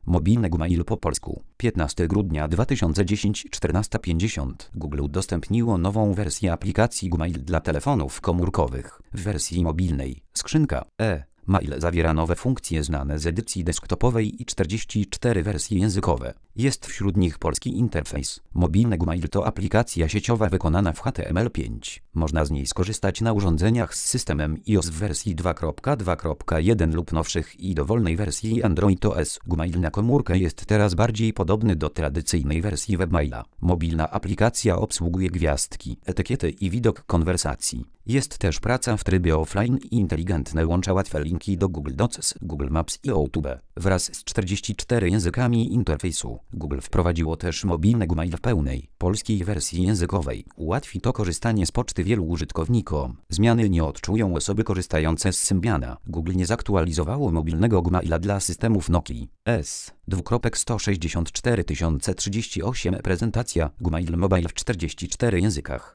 Mobilne Gmail po polsku. 15 grudnia 2010 14:50 Google udostępniło nową wersję aplikacji Gmail dla telefonów komórkowych. W wersji mobilnej skrzynka Mail zawiera nowe funkcje znane z edycji desktopowej i 44 wersje językowe. Jest wśród nich polski interfejs. Mobilne Gmail to aplikacja sieciowa wykonana w HTML5. Można z niej skorzystać na urządzeniach z systemem iOS w wersji 2.2.1 lub nowszych i dowolnej wersji Android OS. Gmail na komórkę jest teraz bardziej podobny do tradycyjnej wersji webmaila. Mobilna aplikacja obsługuje gwiazdki, etykiety i widok konwersacji. Jest też praca w trybie offline i inteligentne łącza łatwe linki do Google Docs, Google Maps i YouTube. Wraz z 44 językami interfejsu, Google wprowadziło też mobilne Gmail w pełnej, polskiej wersji językowej. Ułatwi to korzystanie z poczty wielu użytkownikom. Zmiany nie odczują osoby korzystające z Symbiana. Google nie zaktualizowało mobilnego Gmaila dla systemów Nokia S.164 038 prezentacja Gmail Mobile w 44 językach.